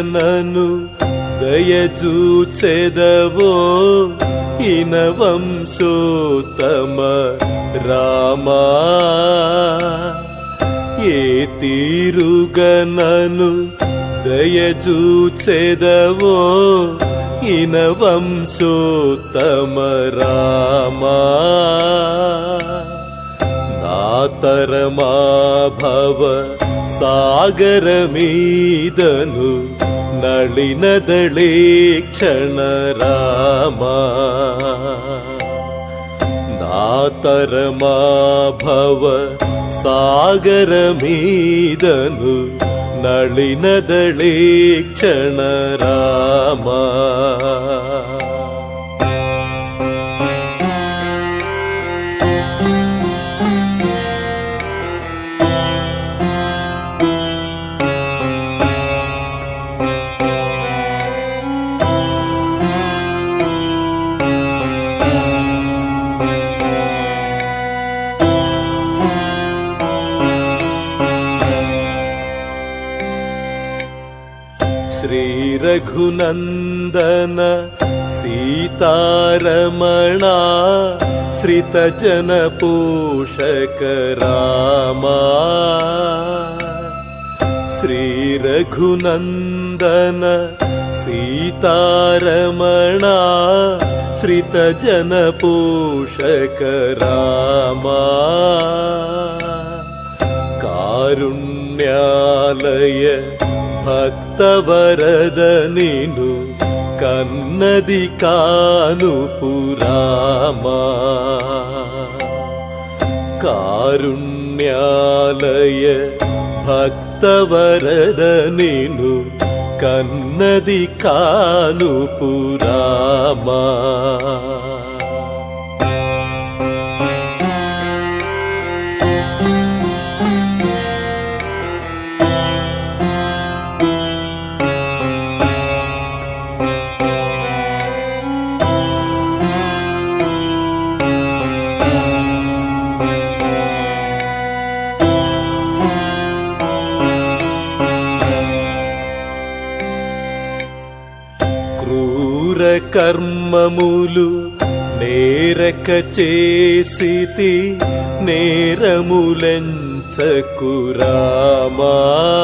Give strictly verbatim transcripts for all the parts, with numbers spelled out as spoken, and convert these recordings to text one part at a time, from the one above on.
శ్రీరఘునందనను దయచూచెదవో ఇనవంశోత్తమ రామా. ఏ తీరుగనను దయచూచెదవో ఇనవంశోత్తమ రామా. నాతరమా భవ సాగరమీదను నళినదళే క్షణ రామా. నాతరమా భవ సాగరమీదను నళినదళే క్షణ రామా. శ్రీరఘునందన సీతారమణా శ్రితజన పోషక రామా. శ్రీరఘునందన సీతారమణా శ్రితజన పోషక రామా. కారుణ్యాలయ భక్తవరద నిను కన్నది కానుపు రామా. కారుణ్యాలయ భక్తవరద నిను కన్నది కానుపు రామా. క్రూర కర్మములు నేరక చేసితి నేరములెంచకు రామా.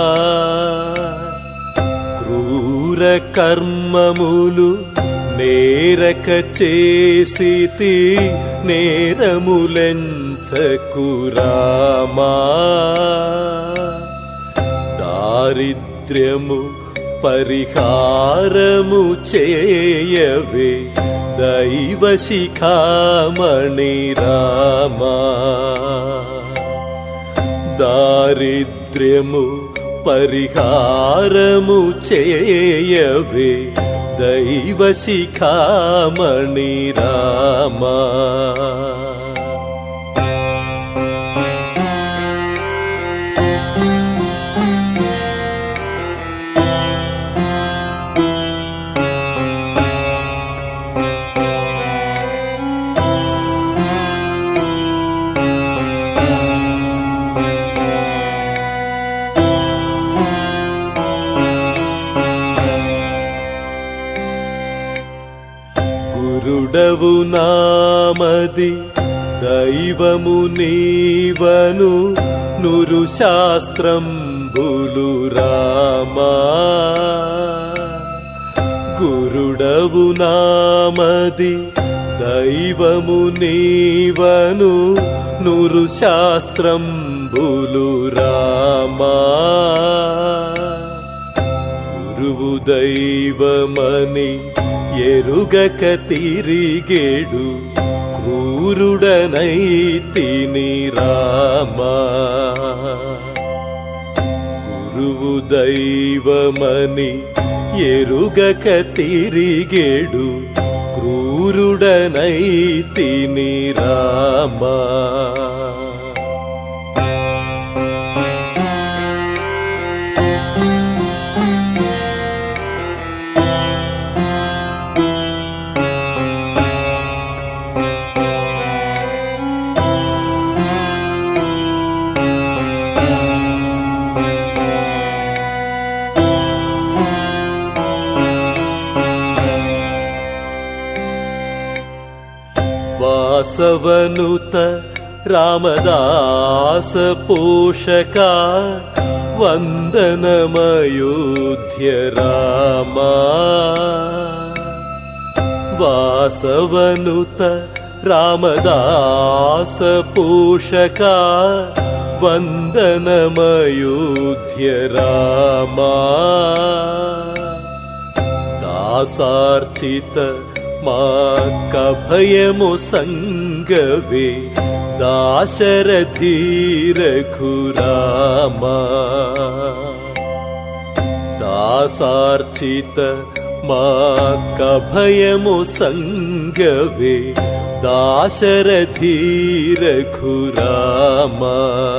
క్రూర కర్మములు నేరక చేసితి నేరములెంచకు రామా. దారిద్ర్యము పరిహారము చేయవే దైవ శిఖామణి రామా. దారిద్ర్యము పరిహారము చేయవే దైవ శిఖామణి రామా. గురుడవు నామది దైవము నీవను నురు శాస్త్రంబులు రామా. గురుడవు నామది దైవము నీవను నురు శాస్త్రంబులు రామా. గురువు దైవమని ఎరుగక తిరిగేడు క్రూరుడనైతిని రామా. గురువు దైవమని ఎరుగక తిరిగేడు క్రూరుడనైతిని రామా. వాసవనుత రామదాస పోషక వందనమయోధ్య రామా వాసవనుత రామదాస పోషక వందనమయోధ్య రామా దాసార్చిత మాకభయము సంగవే దాశరథి రఘురామా దాసార్చిత మాకభయము సంగవే దాశరథి రఘురామా